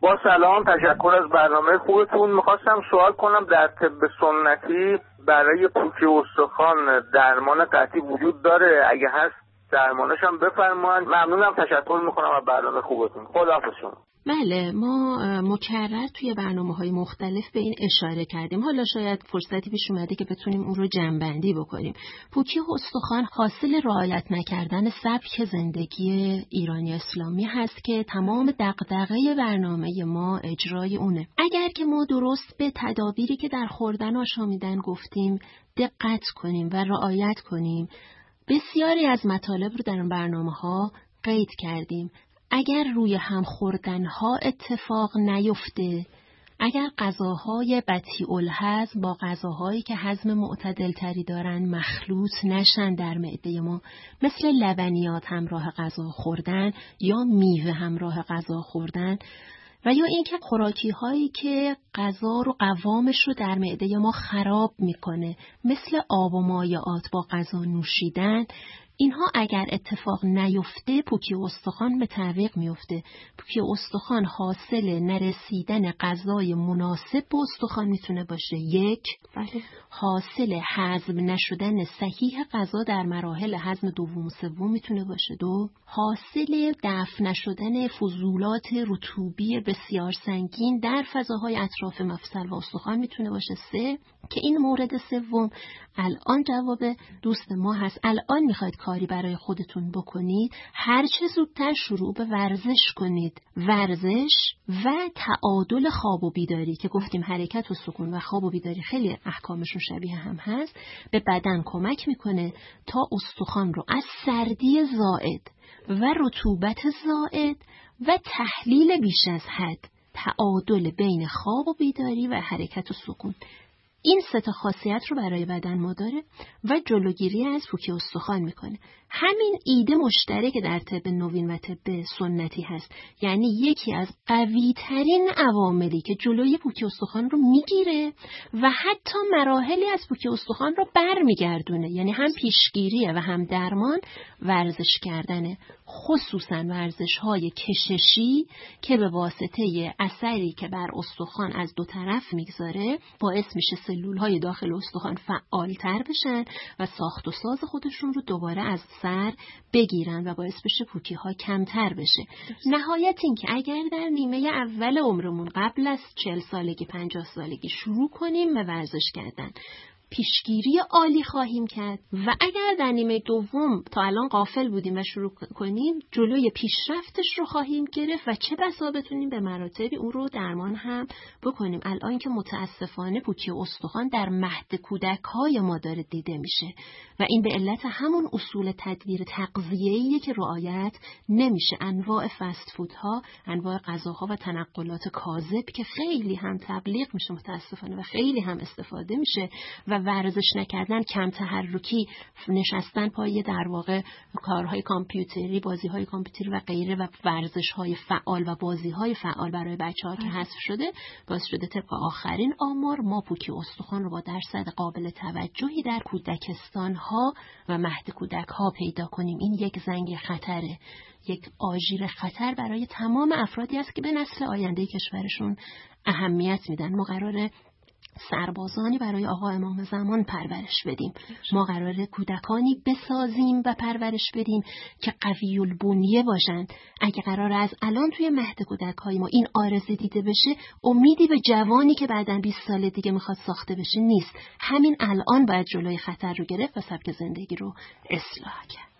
با سلام، تشکر از برنامه خوبتون. میخواستم سوال کنم در طب سنتی برای پوک استخوان درمان قطعی وجود داره؟ اگه هست درمانش هم بفرمایید. ممنونم، تشکر میکنم از برنامه خوبتون. خداحافظ شما. بله، ما مکرر توی برنامه‌های مختلف به این اشاره کردیم. حالا شاید فرصتی پیش اومده که بتونیم اون رو جمع‌بندی بکنیم. پوکی استخوان حاصل رعایت نکردن سبک زندگی ایرانی اسلامی هست که تمام دغدغه برنامه ما اجرای اونه. اگر که ما درست به تدابیری که در خوردن آشامیدن گفتیم دقت کنیم و رعایت کنیم، بسیاری از مطالب رو در برنامه‌ها قید کردیم. اگر روی هم خوردنها اتفاق نیفته، اگر غذاهای بطیء الهضم با غذاهایی که هضم معتدل تری دارن مخلوط نشن در معده ما، مثل لبنیات همراه غذا خوردن یا میوه همراه غذا خوردن و یا اینکه خوراکی هایی که غذا رو قوامش رو در معده ما خراب میکنه، مثل آب و مایعات با غذا نوشیدن، اینها اگر اتفاق نیفته پوکی استخوان به تعویق میفته. پوکی استخوان حاصل نرسیدن غذای مناسب به استخوان میتونه باشه. یک، حاصل هضم نشدن صحیح غذا در مراحل هضم دوم و سوم میتونه باشه. دو، حاصل دفع نشدن فضولات رطوبی بسیار سنگین در فضاهای اطراف مفصل و استخوان میتونه باشه. سه، که این مورد سوم الان جواب دوست ما هست، الان میخواید کاری برای خودتون بکنید، هر چه زودتر شروع به ورزش کنید. ورزش و تعادل خواب و بیداری که گفتیم حرکت و سکون و خواب و بیداری خیلی احکامشون شبیه هم هست، به بدن کمک میکنه تا استخوان رو از سردی زائد و رطوبت زائد و تحلیل بیش از حد، تعادل بین خواب و بیداری و حرکت و سکون، این سه تا خاصیت رو برای بدن ما داره و جلوگیری از پوکی استخوان میکنه. همین ایده مشترک در طب نوین و طب سنتی هست، یعنی یکی از قوی ترین عواملی که جلوی پوکی استخوان رو میگیره و حتی مراحلی از پوکی استخوان رو برمیگردونه، یعنی هم پیشگیریه و هم درمان، ورزش کردنه، خصوصا ورزش‌های کششی که به واسطه اثری که بر استخوان از دو طرف میگذاره باعث میشه سلول‌های داخل استخوان فعال‌تر بشن و ساخت و ساز خودشون رو دوباره از سر بگیرن و باعث بشه پوکی‌ها کمتر بشه. نهایت این که اگر در نیمه اول عمرمون قبل از 40 سالگی 50 سالگی شروع کنیم به ورزش کردن، پیشگیری عالی خواهیم کرد و اگر در نیمه دوم تا الان غافل بودیم و شروع کنیم جلوی پیشرفتش رو خواهیم گرفت و چه بسا بتونیم به مراتبی اون رو درمان هم بکنیم. الان که متاسفانه پوکی استخوان در مهد کودک‌های ما داره دیده میشه و این به علت همون اصول تدبیر تغذیه‌ایه که رعایت نمیشه. انواع فست فودها، انواع غذاها و تنقلات کاذب که خیلی هم تبلیغ میشه متاسفانه و خیلی هم استفاده میشه و ورزش نکردن، کم تحرکی، نشستن پای در واقع کارهای کامپیوتری، بازیهای کامپیوتری و غیره و ورزش‌های فعال و بازی‌های فعال برای بچه‌ها که حذف شده، باعث شده طبق آخرین آمار ما پوکی استخوان رو با درصد قابل توجهی در کودکستان‌ها و مهد کودک‌ها پیدا کنیم. این یک زنگ خطره، یک آژیر خطر برای تمام افرادی است که به نسل آینده کشورشون اهمیت میدن. ما قراره سربازانی برای آقا امام زمان پرورش بدیم، ما قراره کودکانی بسازیم و پرورش بدیم که قوی البنیه باشند. اگه قراره از الان توی مهد کودک‌های ما این آرزه دیده بشه، امیدی به جوانی که بعداً 20 سال دیگه میخواد ساخته بشه نیست. همین الان باید جلوی خطر رو گرفت و سبک زندگی رو اصلاح کرد.